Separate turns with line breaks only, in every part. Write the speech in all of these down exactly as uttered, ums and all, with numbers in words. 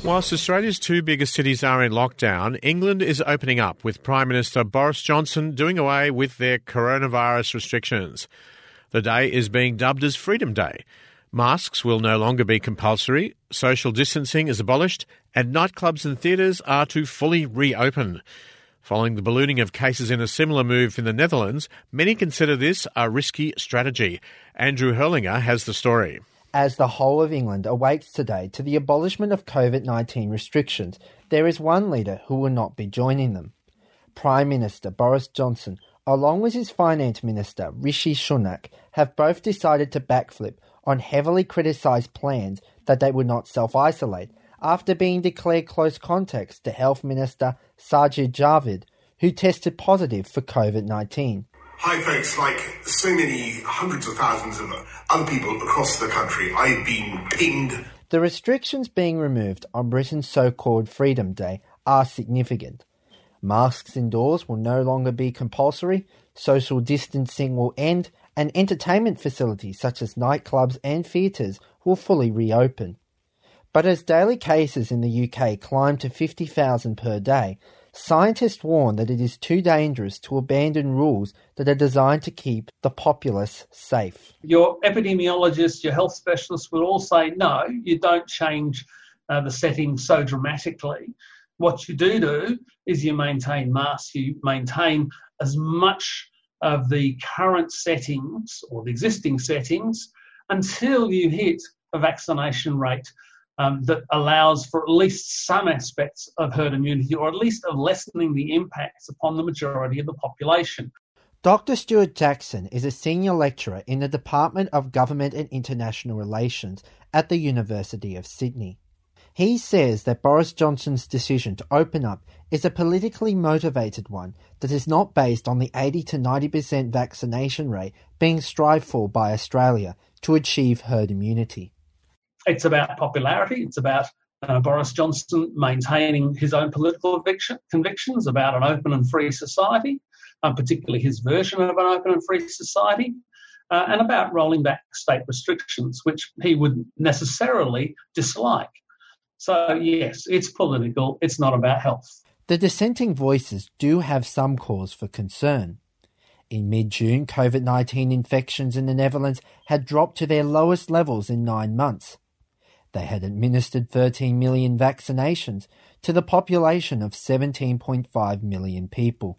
Whilst Australia's two biggest cities are in lockdown, England is opening up, with Prime Minister Boris Johnson doing away with their coronavirus restrictions. The day is being dubbed as Freedom Day. Masks will no longer be compulsory, social distancing is abolished, and nightclubs and theatres are to fully reopen. Following the ballooning of cases in a similar move in the Netherlands, many consider this a risky strategy. Andrew Hurlinger has the story.
As the whole of England awakes today to the abolishment of COVID nineteen restrictions, there is one leader who will not be joining them. Prime Minister Boris Johnson, along with his Finance Minister Rishi Sunak, have both decided to backflip on heavily criticised plans that they would not self-isolate after being declared close contacts to Health Minister Sajid Javid, who tested positive for COVID nineteen.
Hi folks, like so many hundreds of thousands of other people across the country, I've been pinged.
The restrictions being removed on Britain's so-called Freedom Day are significant. Masks indoors will no longer be compulsory, social distancing will end, and entertainment facilities such as nightclubs and theatres will fully reopen. But as daily cases in the U K climb to fifty thousand per day, scientists warn that it is too dangerous to abandon rules that are designed to keep the populace safe.
Your epidemiologists, your health specialists will all say, no, you don't change uh, the setting so dramatically. What you do do is you maintain masks, you maintain as much of the current settings or the existing settings until you hit a vaccination rate Um, that allows for at least some aspects of herd immunity, or at least of lessening the impacts upon the majority of the population.
Doctor Stuart Jackson is a senior lecturer in the Department of Government and International Relations at the University of Sydney. He says that Boris Johnson's decision to open up is a politically motivated one that is not based on the eighty to ninety percent vaccination rate being strived for by Australia to achieve herd immunity.
It's about popularity. It's about uh, Boris Johnson maintaining his own political conviction, convictions about an open and free society, um, particularly his version of an open and free society, uh, and about rolling back state restrictions, which he would necessarily dislike. So, yes, it's political. It's not about health.
The dissenting voices do have some cause for concern. In mid-June, COVID nineteen infections in the Netherlands had dropped to their lowest levels in nine months. They had administered thirteen million vaccinations to the population of seventeen point five million people.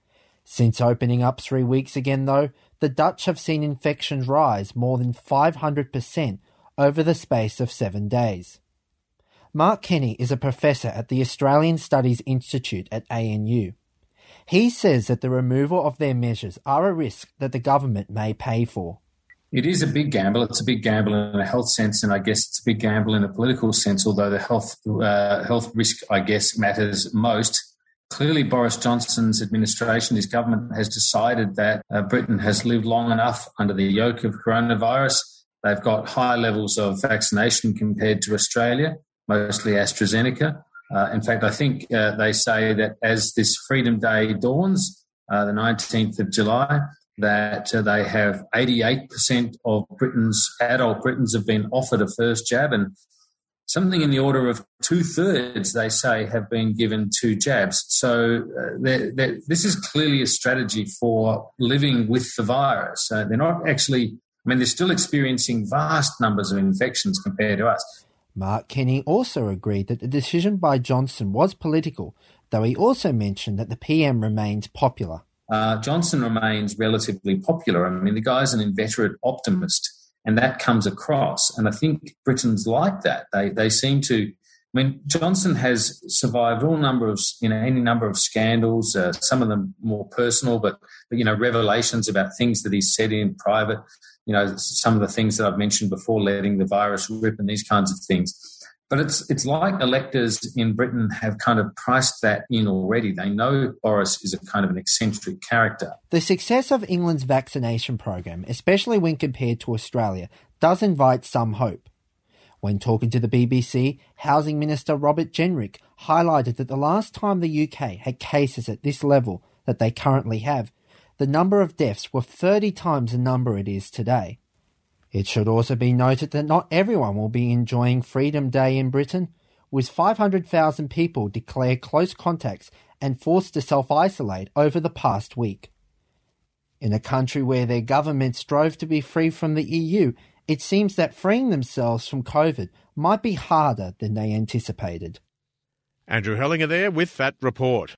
Since opening up three weeks again, though, the Dutch have seen infections rise more than five hundred percent over the space of seven days. Mark Kenny is a professor at the Australian Studies Institute at A N U. He says that the removal of their measures are a risk that the government may pay for.
It is a big gamble. It's a big gamble in a health sense, and I guess it's a big gamble in a political sense, although the health uh, health risk, I guess, matters most. Clearly, Boris Johnson's administration, his government, has decided that uh, Britain has lived long enough under the yoke of coronavirus. They've got high levels of vaccination compared to Australia, mostly AstraZeneca. Uh, in fact, I think uh, they say that as this Freedom Day dawns, uh, the nineteenth of July, that uh, they have eighty-eight percent of Britain's, adult Britons have been offered a first jab, and something in the order of two-thirds, they say, have been given two jabs. So uh, they're, they're, this is clearly a strategy for living with the virus. Uh, they're not actually, I mean, they're still experiencing vast numbers of infections compared to us.
Mark Kenny also agreed that the decision by Johnson was political, though he also mentioned that the P M remains popular.
Uh, Johnson remains relatively popular. I mean, the guy's an inveterate optimist, and that comes across. And I think Britons like that. They they seem to. I mean, Johnson has survived all number of you know any number of scandals. Uh, some of them more personal, but, but you know revelations about things that he's said in private. You know, some of the things that I've mentioned before, letting the virus rip and these kinds of things. But it's it's like electors in Britain have kind of priced that in already. They know Boris is a kind of an eccentric character.
The success of England's vaccination program, especially when compared to Australia, does invite some hope. When talking to the B B C, Housing Minister Robert Jenrick highlighted that the last time the U K had cases at this level that they currently have, the number of deaths were thirty times the number it is today. It should also be noted that not everyone will be enjoying Freedom Day in Britain. with five hundred thousand people declared close contacts and forced to self-isolate over the past week. In a country where their government strove to be free from the E U, it seems that freeing themselves from COVID might be harder than they anticipated.
Andrew Hellinger there with that report.